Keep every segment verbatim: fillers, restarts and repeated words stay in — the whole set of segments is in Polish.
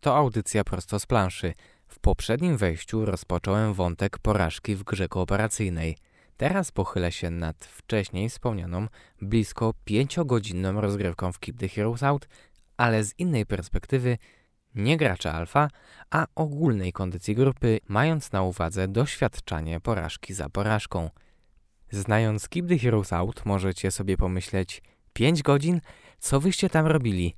to audycja prosto z planszy. W poprzednim wejściu rozpocząłem wątek porażki w grze kooperacyjnej. Teraz pochylę się nad wcześniej wspomnianą, blisko pięciogodzinną rozgrywką w Keep the Heroes Out, ale z innej perspektywy nie gracza alfa, a ogólnej kondycji grupy, mając na uwadze doświadczanie porażki za porażką. Znając Keep the Heroes Out, możecie sobie pomyśleć, pięć godzin? Co wyście tam robili?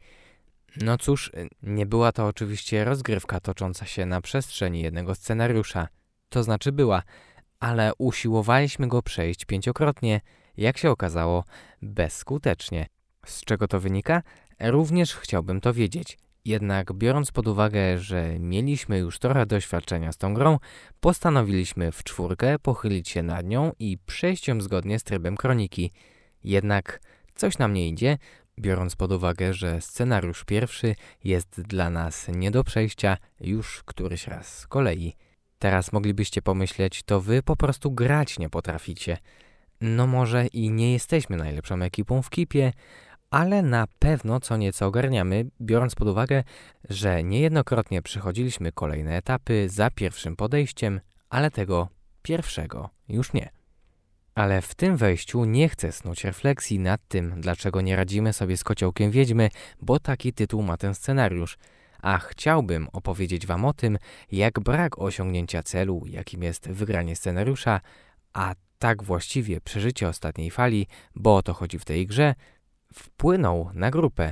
No cóż, nie była to oczywiście rozgrywka tocząca się na przestrzeni jednego scenariusza. To znaczy była, ale usiłowaliśmy go przejść pięciokrotnie, jak się okazało, bezskutecznie. Z czego to wynika? Również chciałbym to wiedzieć. Jednak biorąc pod uwagę, że mieliśmy już trochę doświadczenia z tą grą, postanowiliśmy w czwórkę pochylić się nad nią i przejść ją zgodnie z trybem kroniki. Jednak coś nam nie idzie, biorąc pod uwagę, że scenariusz pierwszy jest dla nas nie do przejścia już któryś raz z kolei. Teraz moglibyście pomyśleć, to wy po prostu grać nie potraficie. No może i nie jesteśmy najlepszą ekipą w Keepie, ale na pewno co nieco ogarniamy, biorąc pod uwagę, że niejednokrotnie przechodziliśmy kolejne etapy za pierwszym podejściem, ale tego pierwszego już nie. Ale w tym wejściu nie chcę snuć refleksji nad tym, dlaczego nie radzimy sobie z kociołkiem wiedźmy, bo taki tytuł ma ten scenariusz. A chciałbym opowiedzieć wam o tym, jak brak osiągnięcia celu, jakim jest wygranie scenariusza, a tak właściwie przeżycie ostatniej fali, bo o to chodzi w tej grze, wpłynął na grupę.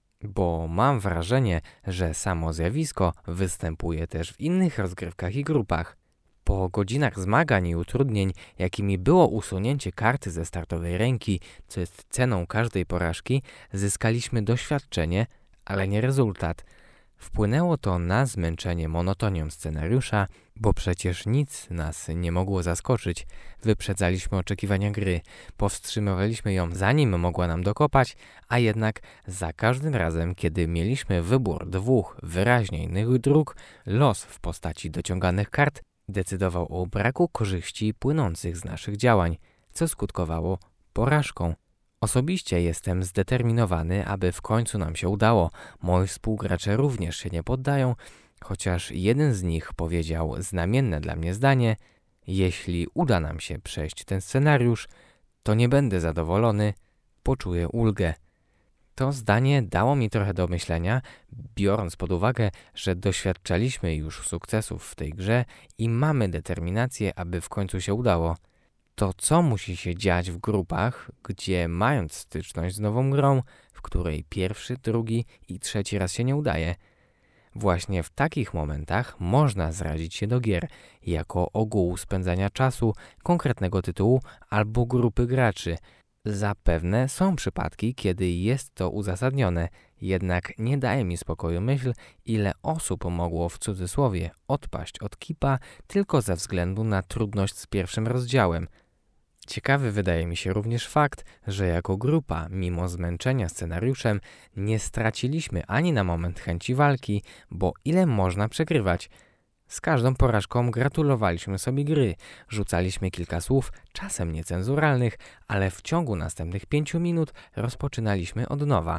Bo mam wrażenie, że samo zjawisko występuje też w innych rozgrywkach i grupach. Po godzinach zmagań i utrudnień, jakimi było usunięcie karty ze startowej ręki, co jest ceną każdej porażki, zyskaliśmy doświadczenie, ale nie rezultat. Wpłynęło to na zmęczenie monotonią scenariusza, bo przecież nic nas nie mogło zaskoczyć. Wyprzedzaliśmy oczekiwania gry, powstrzymywaliśmy ją zanim mogła nam dokopać, a jednak za każdym razem, kiedy mieliśmy wybór dwóch wyraźnie innych dróg, los w postaci dociąganych kart decydował o braku korzyści płynących z naszych działań, co skutkowało porażką. Osobiście jestem zdeterminowany, aby w końcu nam się udało. Moi współgracze również się nie poddają, chociaż jeden z nich powiedział znamienne dla mnie zdanie: jeśli uda nam się przejść ten scenariusz, to nie będę zadowolony, poczuję ulgę. To zdanie dało mi trochę do myślenia, biorąc pod uwagę, że doświadczaliśmy już sukcesów w tej grze i mamy determinację, aby w końcu się udało. To co musi się dziać w grupach, gdzie mając styczność z nową grą, w której pierwszy, drugi i trzeci raz się nie udaje? Właśnie w takich momentach można zrazić się do gier, jako ogółu spędzania czasu, konkretnego tytułu albo grupy graczy. Zapewne są przypadki, kiedy jest to uzasadnione, jednak nie daje mi spokoju myśl, ile osób mogło w cudzysłowie odpaść od Keepa tylko ze względu na trudność z pierwszym rozdziałem. Ciekawy wydaje mi się również fakt, że jako grupa, mimo zmęczenia scenariuszem, nie straciliśmy ani na moment chęci walki, bo ile można przegrywać. Z każdą porażką gratulowaliśmy sobie gry, rzucaliśmy kilka słów, czasem niecenzuralnych, ale w ciągu następnych pięciu minut rozpoczynaliśmy od nowa.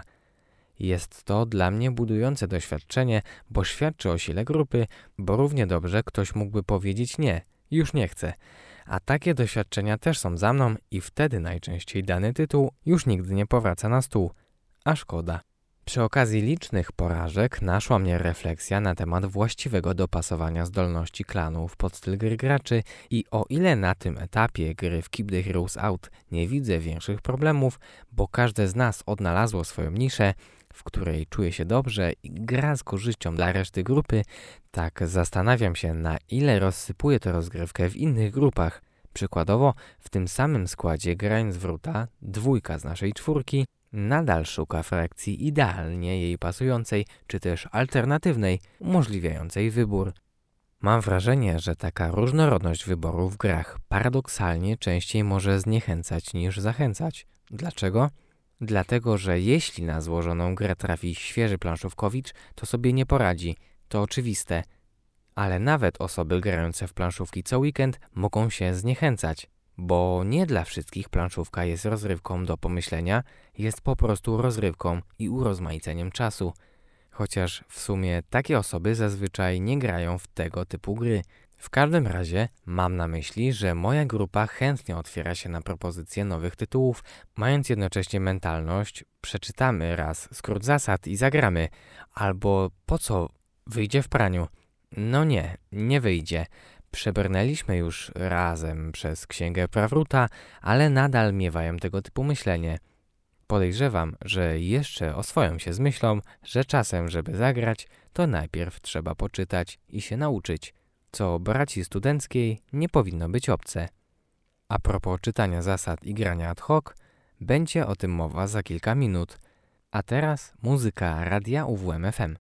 Jest to dla mnie budujące doświadczenie, bo świadczy o sile grupy, bo równie dobrze ktoś mógłby powiedzieć nie, już nie chcę. A takie doświadczenia też są za mną i wtedy najczęściej dany tytuł już nigdy nie powraca na stół. A szkoda. Przy okazji licznych porażek naszła mnie refleksja na temat właściwego dopasowania zdolności klanów pod styl gry graczy i o ile na tym etapie gry w Keep the Heroes Out nie widzę większych problemów, bo każde z nas odnalazło swoją niszę, w której czuje się dobrze i gra z korzyścią dla reszty grupy, tak zastanawiam się, na ile rozsypuje to rozgrywkę w innych grupach. Przykładowo, w tym samym składzie grając w Ruta, dwójka z naszej czwórki nadal szuka frakcji idealnie jej pasującej, czy też alternatywnej, umożliwiającej wybór. Mam wrażenie, że taka różnorodność wyborów w grach paradoksalnie częściej może zniechęcać niż zachęcać. Dlaczego? Dlatego, że jeśli na złożoną grę trafi świeży planszówkowicz, to sobie nie poradzi. To oczywiste. Ale nawet osoby grające w planszówki co weekend mogą się zniechęcać, bo nie dla wszystkich planszówka jest rozrywką do pomyślenia, jest po prostu rozrywką i urozmaiceniem czasu. chociaż w sumie takie osoby zazwyczaj nie grają w tego typu gry. W każdym razie mam na myśli, że moja grupa chętnie otwiera się na propozycje nowych tytułów, mając jednocześnie mentalność przeczytamy raz skrót zasad i zagramy, albo po co, wyjdzie w praniu. No nie, nie wyjdzie. Przebrnęliśmy już razem przez Księgę Prawruta, ale nadal miewają tego typu myślenie. Podejrzewam, że jeszcze oswoją się z myślą, że czasem, żeby zagrać, to najpierw trzeba poczytać i się nauczyć, co braci studenckiej nie powinno być obce. A propos czytania zasad i grania ad hoc, będzie o tym mowa za kilka minut. A teraz muzyka Radia U W M F M.